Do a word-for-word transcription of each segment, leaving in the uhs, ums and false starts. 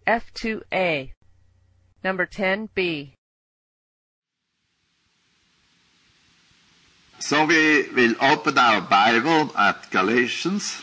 F two A. Number ten B. So we will open our Bible at Galatians,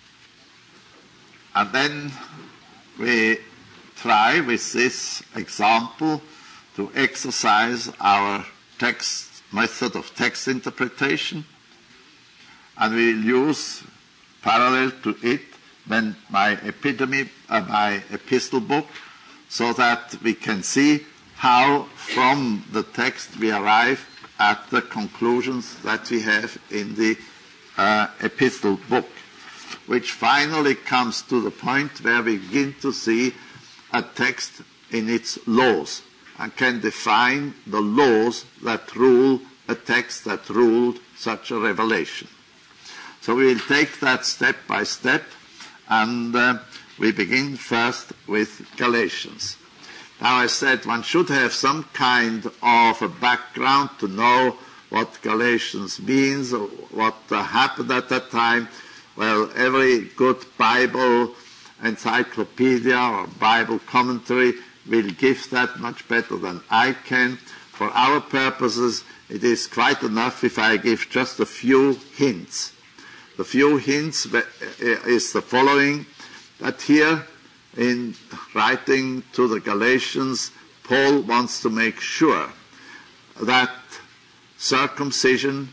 and then we try with this example to exercise our text method of text interpretation, and we will use parallel to it then my epitome, uh, my epistle book, so that we can see how from the text we arrive at the conclusions that we have in the uh, epistle book, which finally comes to the point where we begin to see a text in its laws and can define the laws that rule a text that ruled such a revelation. So we will take that step by step, and uh, we begin first with Galatians. Now, I said one should have some kind of a background to know what Galatians means, or what uh, happened at that time. Well, every good Bible encyclopedia or Bible commentary will give that much better than I can. For our purposes, it is quite enough if I give just a few hints. The few hints is the following, that here in writing to the Galatians, Paul wants to make sure that circumcision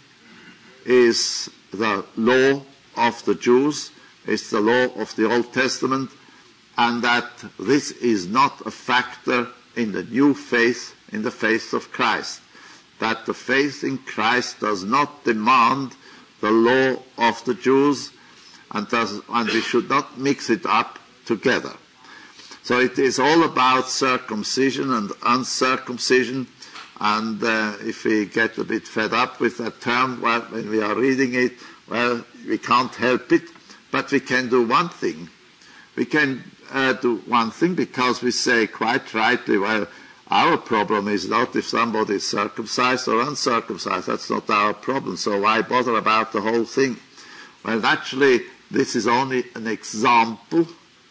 is the law of the Jews, it's the law of the Old Testament, and that this is not a factor in the new faith, in the faith of Christ. That the faith in Christ does not demand the law of the Jews, and, does, and we should not mix it up together. So it is all about circumcision and uncircumcision, and uh, if we get a bit fed up with that term well, when we are reading it, well, we can't help it, but we can do one thing. We can uh, do one thing because we say quite rightly, well, our problem is not if somebody is circumcised or uncircumcised. That's not our problem, so why bother about the whole thing? Well, actually, this is only an example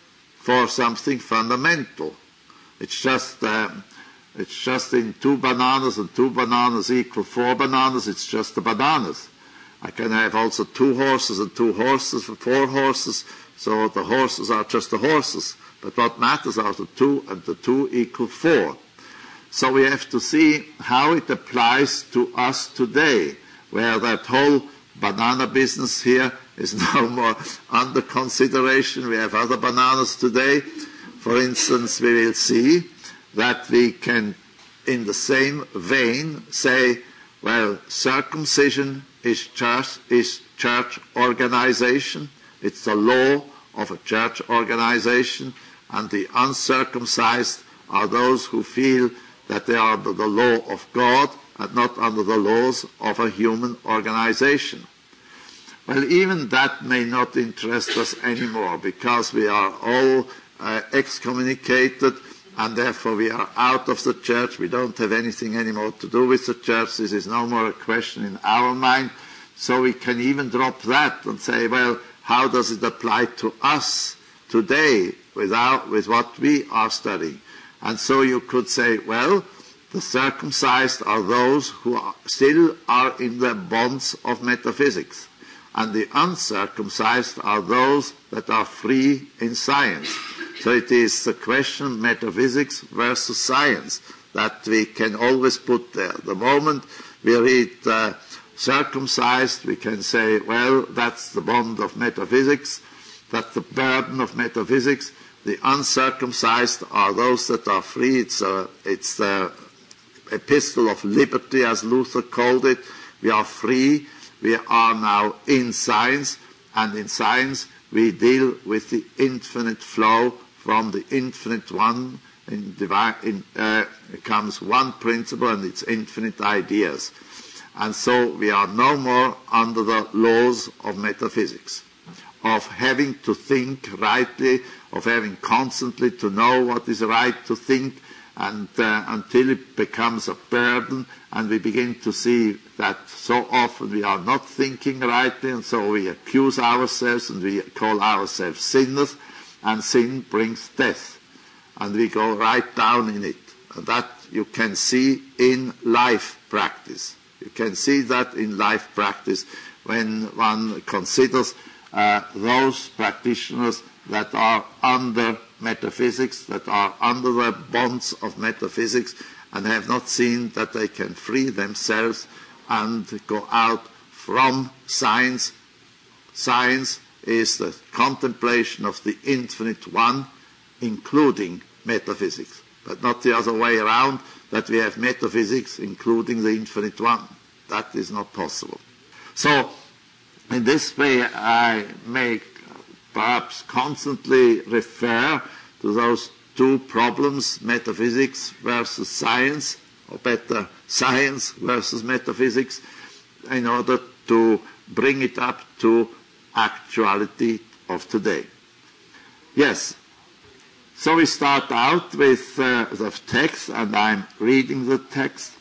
for something fundamental. It's just um, it's just in two bananas, and two bananas equal four bananas. It's just the bananas. I can have also two horses and two horses for four horses, so the horses are just the horses. But what matters are the two, and the two equal four. So we have to see how it applies to us today, where that whole banana business here is no more under consideration. We have other bananas today. For instance, we will see that we can, in the same vein, say, well, circumcision is church, is church organization. It's the law of a church organization, and the uncircumcised are those who feel that they are under the law of God and not under the laws of a human organization. Well, even that may not interest us anymore, because we are all uh, excommunicated, and therefore we are out of the church. We don't have anything anymore to do with the church. This is no more a question in our mind. So we can even drop that and say, well, how does it apply to us today without, with what we are studying? And so you could say, well, the circumcised are those who are, still are in the bonds of metaphysics, and the uncircumcised are those that are free in science. So it is the question metaphysics versus science that we can always put there. The moment we read uh, circumcised, we can say, well, that's the bond of metaphysics, that's the burden of metaphysics. The uncircumcised are those that are free. It's, a, it's the epistle of liberty, as Luther called it. We are free. We are now in science, and in science we deal with the infinite flow from the infinite one. In divine, in, uh, it comes one principle and its infinite ideas. And so we are no more under the laws of metaphysics, of having to think rightly, of having constantly to know what is right to think, and uh, until it becomes a burden, and we begin to see that so often we are not thinking rightly, and so we accuse ourselves and we call ourselves sinners, and sin brings death. and we go right down in it. And that you can see in life practice. You can see that in life practice when one considers uh, those practitioners that are under metaphysics, that are under the bonds of metaphysics, and have not seen that they can free themselves and go out from science. Science is the contemplation of the infinite one, including metaphysics, but not the other way around, that we have metaphysics including the infinite one. That is not possible. So, in this way, I may perhaps constantly refer to those two problems, metaphysics versus science, or better, science versus metaphysics, in order to bring it up to actuality of today. Yes, so we start out with uh, the text, and I'm reading the text.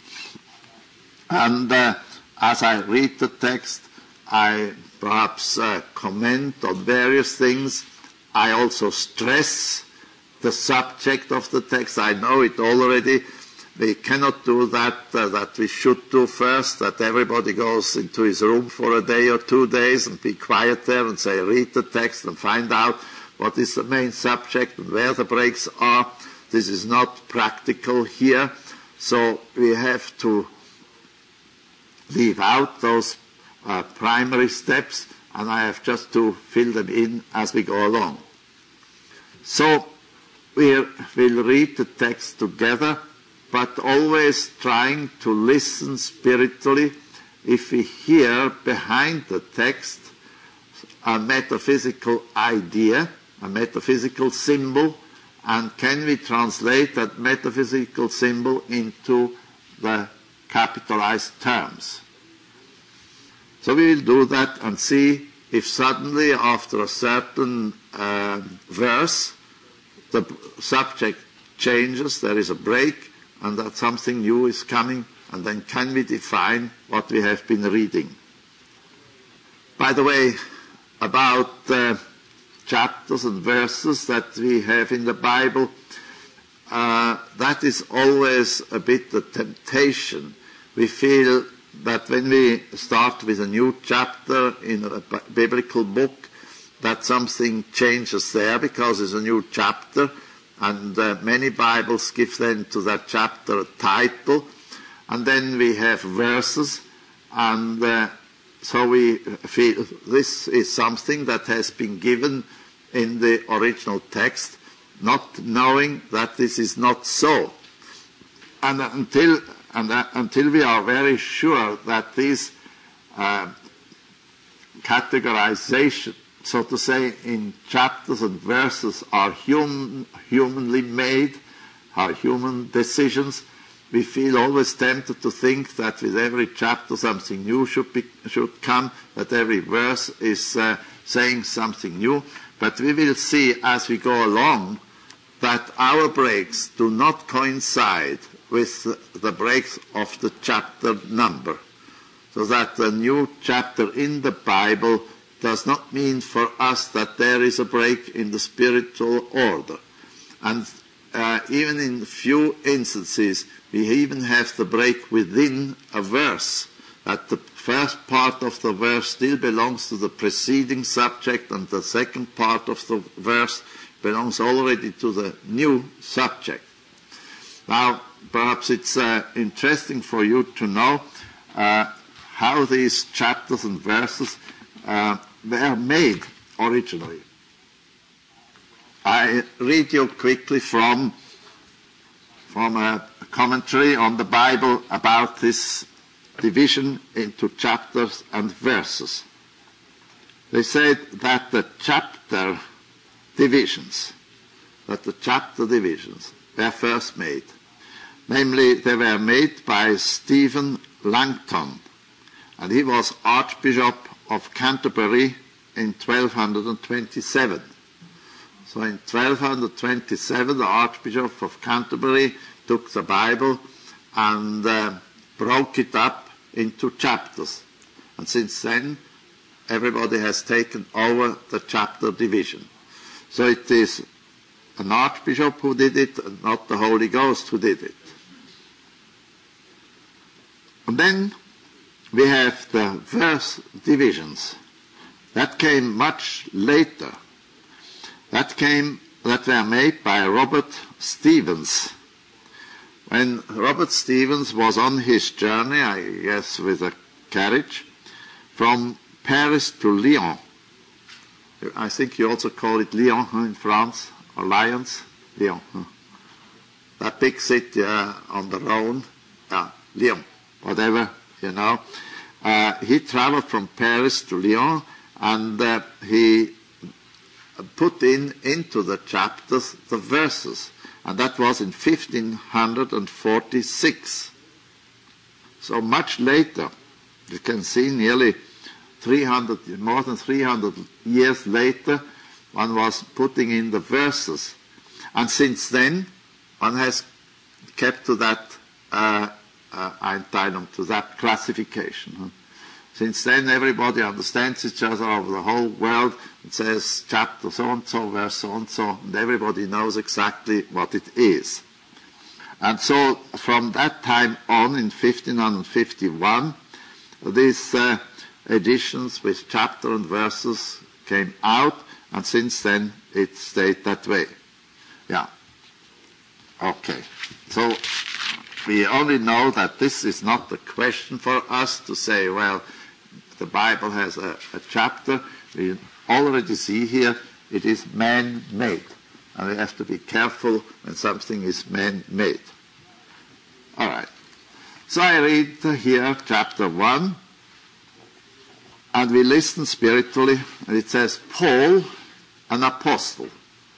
And uh, as I read the text, I perhaps uh, comment on various things. I also stress the subject of the text. I know it already. We cannot do that, uh, that we should do first, that everybody goes into his room for a day or two days and be quiet there and say, read the text and find out what is the main subject and where the breaks are. This is not practical here. So we have to leave out those uh, primary steps, and I have just to fill them in as we go along. So we will read the text together, but always trying to listen spiritually. If we hear behind the text a metaphysical idea, a metaphysical symbol, and can we translate that metaphysical symbol into the capitalized terms? So we will do that and see if suddenly after a certain uh, verse the subject changes, there is a break, and that something new is coming, and then can we define what we have been reading. By the way, about uh, chapters and verses that we have in the Bible, uh, that is always a bit the temptation. We feel that when we start with a new chapter in a biblical book, that something changes there because it's a new chapter, and uh, many Bibles give then to that chapter a title, and then we have verses, and uh, so we feel this is something that has been given in the original text, not knowing that this is not so. And uh, until and uh, until we are very sure that these uh, categorization, so to say, in chapters and verses are human, humanly made, are human decisions, we feel always tempted to think that with every chapter something new should be, should come, that every verse is uh, saying something new. But we will see as we go along that our breaks do not coincide with the breaks of the chapter number. So that the new chapter in the Bible does not mean for us that there is a break in the spiritual order. And uh, even in few instances, we even have the break within a verse, that the first part of the verse still belongs to the preceding subject, and the second part of the verse belongs already to the new subject. Now, perhaps it's uh, interesting for you to know uh, how these chapters and verses uh, were made originally. I read you quickly from, from a commentary on the Bible about this division into chapters and verses. They said that the chapter divisions, that the chapter divisions were first made. Namely, they were made by Stephen Langton, and he was Archbishop of Canterbury in twelve twenty-seven. So in twelve twenty-seven, the Archbishop of Canterbury took the Bible and uh, broke it up into chapters. And since then, everybody has taken over the chapter division. So it is an archbishop who did it, and not the Holy Ghost who did it. And then we have the verse divisions. That came much later. That came, that were made by Robert Stevens. When Robert Stevens was on his journey, I guess with a carriage, from Paris to Lyon. I think you also call it Lyon huh, in France, or Lyons, Lyon. Huh. That big city uh, on the Rhone, uh, Lyon, whatever, you know. Uh, he traveled from Paris to Lyon, and uh, he put in into the chapters the verses, and that was in fifteen forty-six. So much later, you can see nearly three hundred, more than three hundred years later, one was putting in the verses. And since then, one has kept to that uh, uh, Einteilung, to that classification. Huh? Since then, everybody understands each other over the whole world. It says chapter so-and-so, verse so-and-so, and everybody knows exactly what it is. And so, from that time on, in fifteen fifty-one, these uh, editions with chapter and verses came out, and since then it stayed that way. Yeah. Okay. So, we only know that this is not the question for us to say, well, the Bible has a, a chapter. We already see here it is man-made. And we have to be careful when something is man-made. All right. So I read here chapter one. And we listen spiritually. And it says, Paul, an apostle.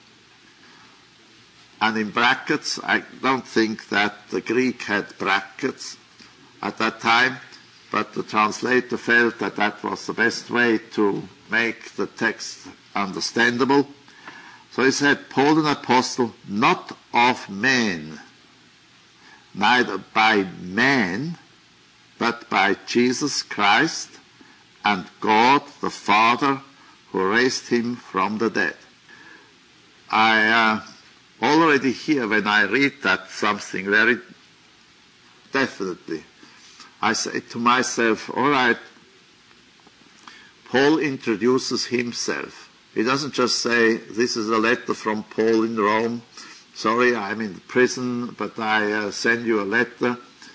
And in brackets, I don't think that the Greek had brackets at that time, but the translator felt that that was the best way to make the text understandable. So he said, Paul, an apostle, not of men, neither by man, but by Jesus Christ and God the Father, who raised him from the dead. I uh, already hear when I read that something very definitely. I say to myself, all right, Paul introduces himself. He doesn't just say, this is a letter from Paul in Rome. Sorry, I'm in prison, but I uh, send you a letter.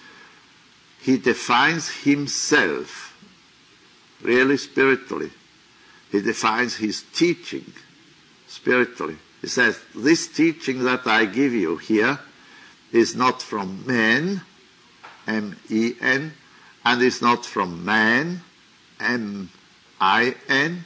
He defines himself, really spiritually. He defines his teaching spiritually. He says, this teaching that I give you here is not from men, M E N, and is not from man, M I N,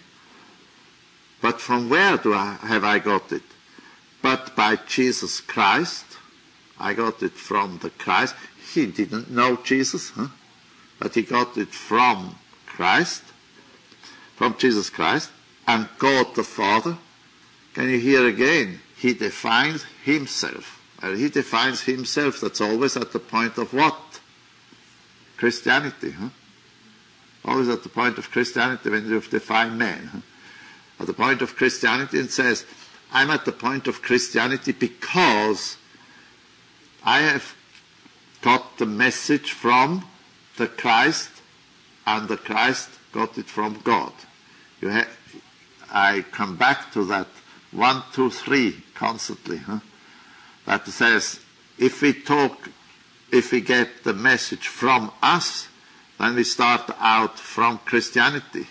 but from where do I, have I got it? But by Jesus Christ. I got it from the Christ. He didn't know Jesus, huh? But he got it from Christ, from Jesus Christ, and God the Father. Can you hear again? He defines himself. And he defines himself, that's always at the point of what? Christianity, huh? Always at the point of Christianity when you define man. Huh? At the point of Christianity, it says, I'm at the point of Christianity because I have got the message from the Christ, and the Christ got it from God. You have, I come back to that one, two, three constantly. Huh? That says, if we talk, if we get the message from us, then we start out from Christianity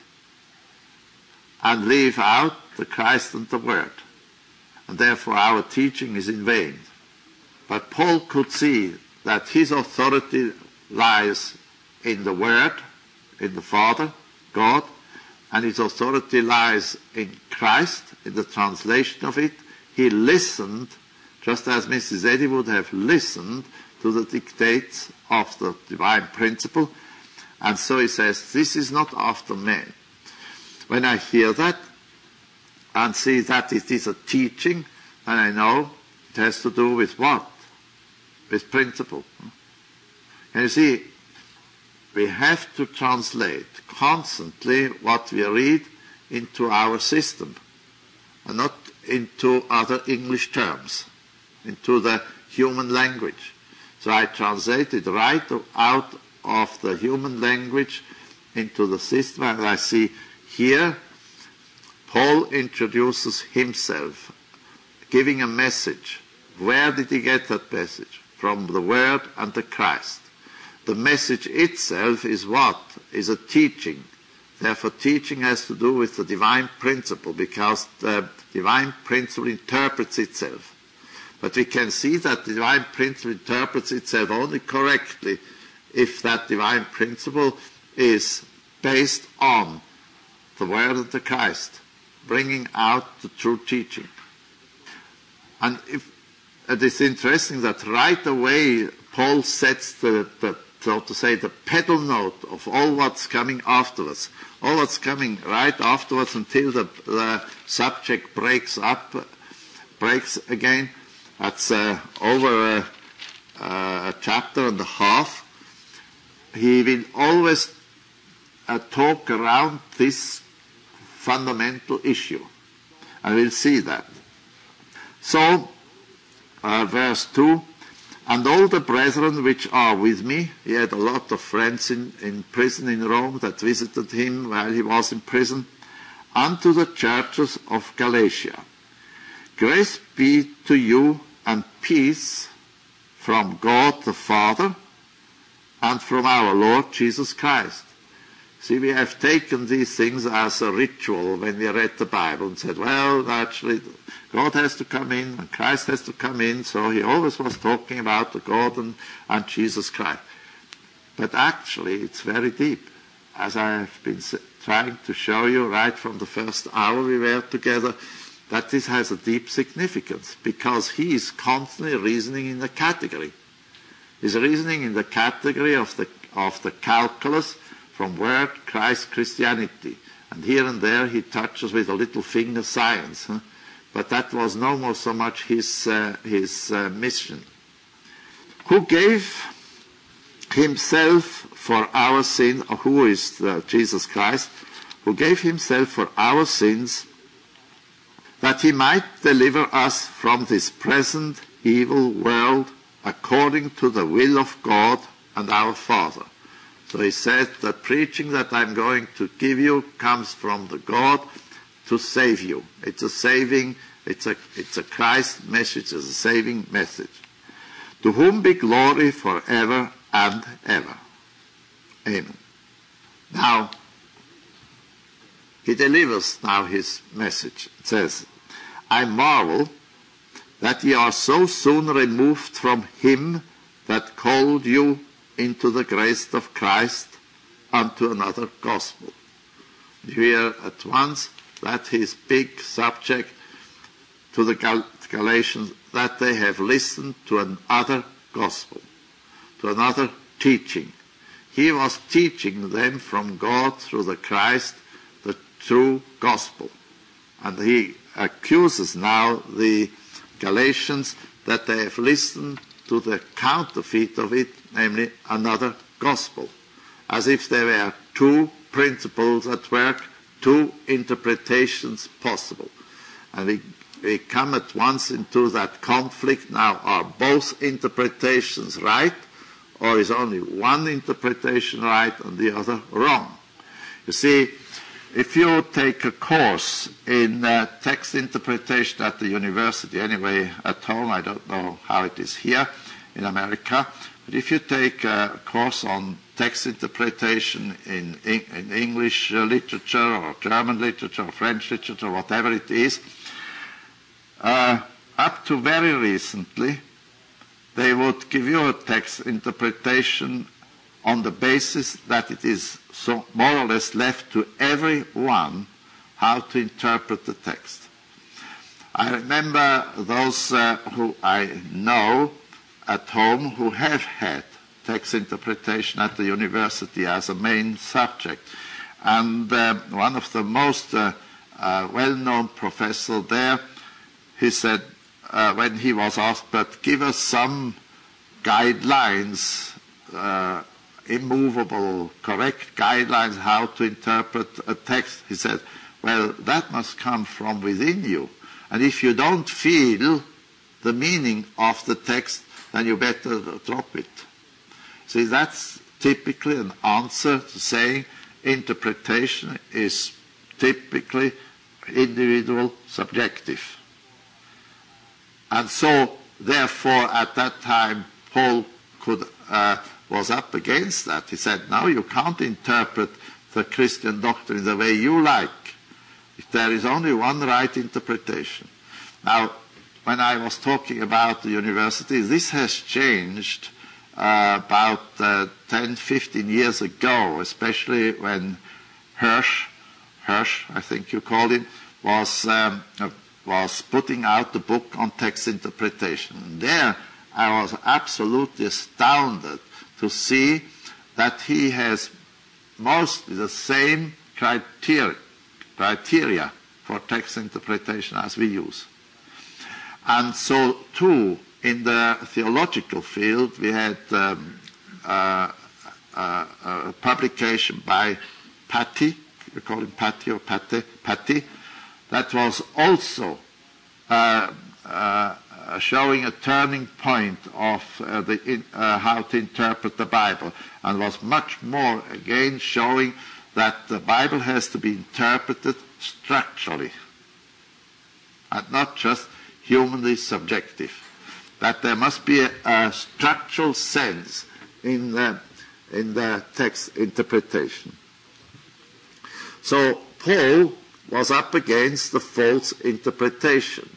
and leave out the Christ and the Word. And therefore our teaching is in vain. But Paul could see that his authority lies in the Word, in the Father, God, and his authority lies in Christ, in the translation of it. He listened, just as Missus Eddy would have listened to the dictates of the divine principle. And so he says, this is not after men. When I hear that and see that it is a teaching, then I know it has to do with what? With principle. And you see, we have to translate constantly what we read into our system. And not into other English terms, into the human language. So I translated right out of the human language into the system, and I see here Paul introduces himself, giving a message. Where did he get that message? From the Word and the Christ. The message itself is what? Is a teaching. Therefore, teaching has to do with the divine principle, because the divine principle interprets itself. But we can see that the divine principle interprets itself only correctly if that divine principle is based on the Word of the Christ, bringing out the true teaching. And if, it is interesting that right away Paul sets the, the, so to say, the pedal note of all what's coming afterwards. All what's coming right afterwards until the, the subject breaks up, breaks again. That's uh, over a, a chapter and a half. He will always uh, talk around this fundamental issue. And we'll see that. So, uh, verse two, and all the brethren which are with me, he had a lot of friends in, in prison in Rome that visited him while he was in prison, unto the churches of Galatia. Grace be to you and peace from God the Father and from our Lord Jesus Christ. See, we have taken these things as a ritual when we read the Bible and said, well, actually, God has to come in and Christ has to come in, so he always was talking about the God and, and Jesus Christ. But actually, it's very deep, as I have been trying to show you right from the first hour we were together, that this has a deep significance, because he is constantly reasoning in the category. He's reasoning in the category of the, of the calculus from Word, Christ, Christianity. And here and there he touches with a little finger science. Huh? But that was no more so much his, uh, his uh, mission. Who gave himself for our sins, or who is uh, Jesus Christ, who gave himself for our sins, that he might deliver us from this present evil world according to the will of God and our Father. So he said that preaching that I'm going to give you comes from the God to save you. It's a saving, it's a, it's a Christ message, it's a saving message. To whom be glory forever and ever. Amen. Now, he delivers now his message. It says, I marvel that ye are so soon removed from him that called you into the grace of Christ unto another gospel. You hear at once that his big subject to the Gal- Galatians, that they have listened to another gospel, to another teaching. He was teaching them from God through the Christ, the true gospel. And he accuses now the Galatians that they have listened to the counterfeit of it, namely another gospel, as if there were two principles at work, two interpretations possible. And we, we come at once into that conflict now. Are both interpretations right, or is only one interpretation right and the other wrong? You see, if you take a course in uh, text interpretation at the university, anyway, at home, I don't know how it is here in America, but if you take a course on text interpretation in, in English uh, literature or German literature or French literature, whatever it is, uh, up to very recently, they would give you a text interpretation on the basis that it is so more or less left to everyone how to interpret the text. I remember those uh, who I know at home who have had text interpretation at the university as a main subject. And uh, one of the most uh, uh, well-known professors there, he said, uh, when he was asked, but give us some guidelines, uh, immovable, correct guidelines how to interpret a text. He said, well, that must come from within you. And if you don't feel the meaning of the text, then you better drop it. See, that's typically an answer to saying interpretation is typically individual, subjective. And so, therefore, at that time, Paul could, uh, was up against that. He said, now you can't interpret the Christian doctrine the way you like. If there is only one right interpretation. Now, when I was talking about the university, this has changed uh, about uh, ten, fifteen years ago, especially when Hirsch, Hirsch, I think you called him, was um, uh, was putting out the book on text interpretation. And there I was absolutely astounded to see that he has mostly the same criteria, criteria for text interpretation as we use. And so, too, in the theological field, we had um, uh, uh, a publication by Patty, you call him Patty or Patty, Patty, that was also uh, uh, showing a turning point of uh, the in, uh, how to interpret the Bible, and was much more, again, showing that the Bible has to be interpreted structurally, and not just humanly subjective. That there must be a, a structural sense in the, in the text interpretation. So Paul was up against the false interpretation.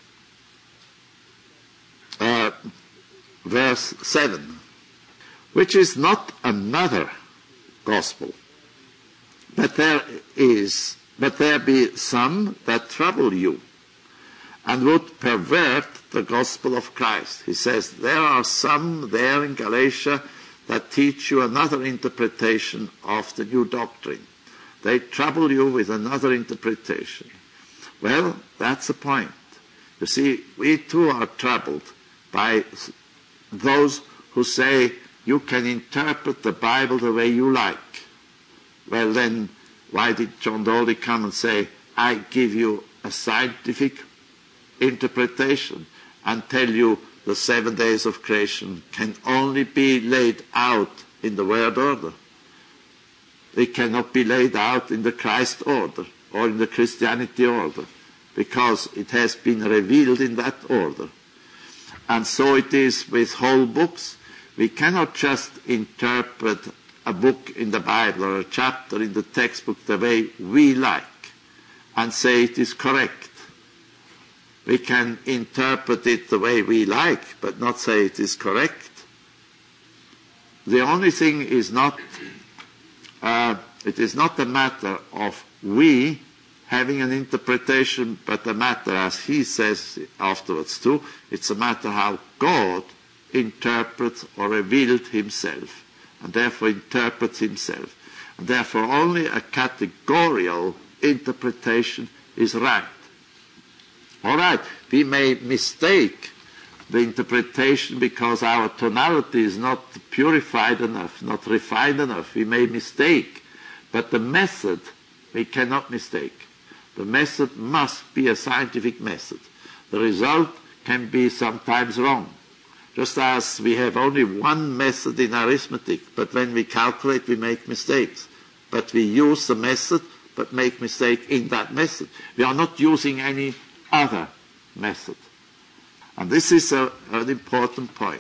Uh, verse seven, which is not another gospel, but there is, but there be some that trouble you, and would pervert the gospel of Christ. He says, there are some there in Galatia that teach you another interpretation of the new doctrine. They trouble you with another interpretation. Well, that's the point. You see, we too are troubled by those who say you can interpret the Bible the way you like. Well, then, why did John Dolly come and say, I give you a scientific interpretation and tell you the seven days of creation can only be laid out in the word order? It cannot be laid out in the Christ order or in the Christianity order, because it has been revealed in that order. And so it is with whole books. We cannot just interpret a book in the Bible or a chapter in the textbook the way we like and say it is correct. We can interpret it the way we like, but not say it is correct. The only thing is not, uh, it is not a matter of we having an interpretation, but a matter, as he says afterwards too, it's a matter how God interprets or revealed himself, and therefore interprets himself. And therefore only a categorical interpretation is right. All right, we may mistake the interpretation because our tonality is not purified enough, not refined enough. We may mistake, but the method we cannot mistake. The method must be a scientific method. The result can be sometimes wrong. Just as we have only one method in arithmetic, but when we calculate we make mistakes. But we use the method, but make mistake in that method. We are not using any other method. And this is a, an important point.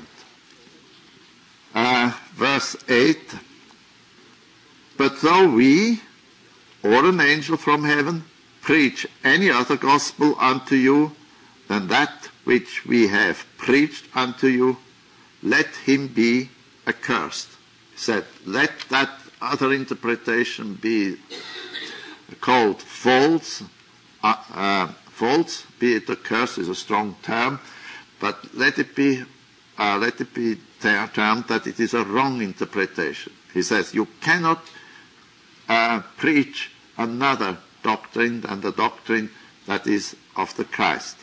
Uh, verse eight, but though we, or an angel from heaven, preach any other gospel unto you than that which we have preached unto you, let him be accursed. He said, let that other interpretation be called false. Uh, uh, false, be it accursed is a strong term, but let it be, uh, let it be termed that it is a wrong interpretation. He says, you cannot uh, preach another doctrine than the doctrine that is of the Christ.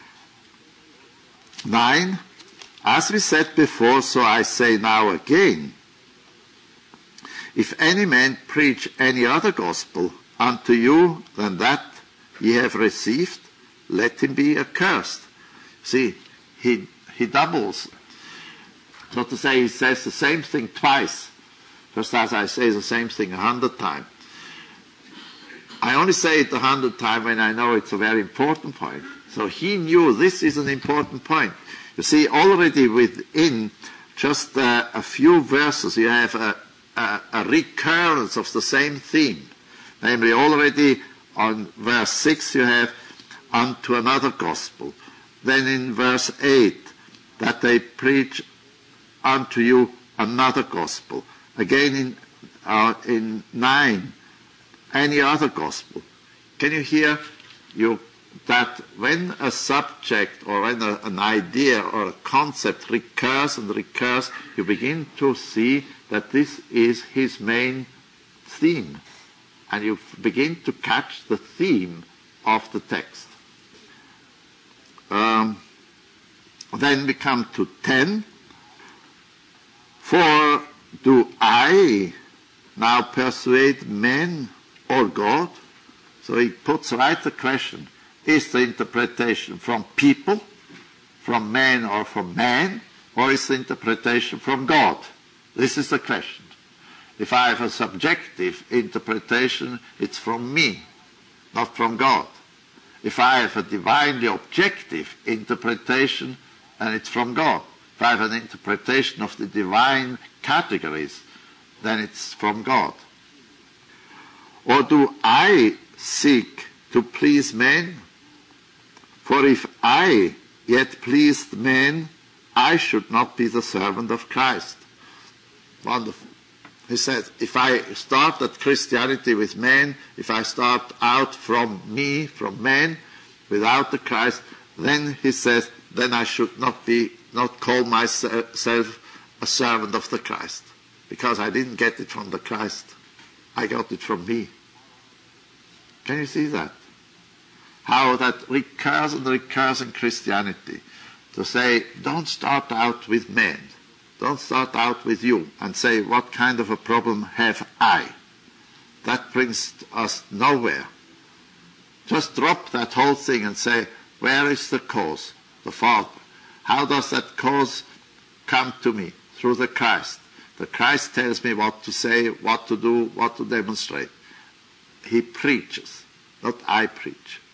Nine, as we said before, so I say now again, if any man preach any other gospel unto you than that ye have received, let him be accursed. See, he, he doubles. So to say, he says the same thing twice. Just as I say the same thing a hundred times. I only say it a hundred times when I know it's a very important point. So he knew this is an important point. You see, already within just uh, a few verses, you have a, a, a recurrence of the same theme. Namely, already on verse six, you have unto another gospel. Then in verse eight, that they preach unto you another gospel. Again in, uh, in nine, any other gospel. Can you hear you, that when a subject or when a, an idea or a concept recurs and recurs, you begin to see that this is his main theme. And you begin to catch the theme of the text. Um, then we come to ten. For do I now persuade men or God? So he puts right the question. Is the interpretation from people, from men or from man, or is the interpretation from God? This is the question. If I have a subjective interpretation, it's from me, not from God. If I have a divinely objective interpretation, then it's from God. If I have an interpretation of the divine categories, then it's from God. Or do I seek to please men? For if I yet pleased men, I should not be the servant of Christ. Wonderful. He says, if I start at Christianity with men, if I start out from me, from men, without the Christ, then he says, then I should not be, not call myself a servant of the Christ. Because I didn't get it from the Christ. I got it from me. Can you see that? How that recurs and recurs in Christianity. To say, don't start out with men. Don't start out with you and say, what kind of a problem have I? That brings us nowhere. Just drop that whole thing and say, where is the cause? The Father. How does that cause come to me? Through the Christ. The Christ tells me what to say, what to do, what to demonstrate. He preaches, not I preach.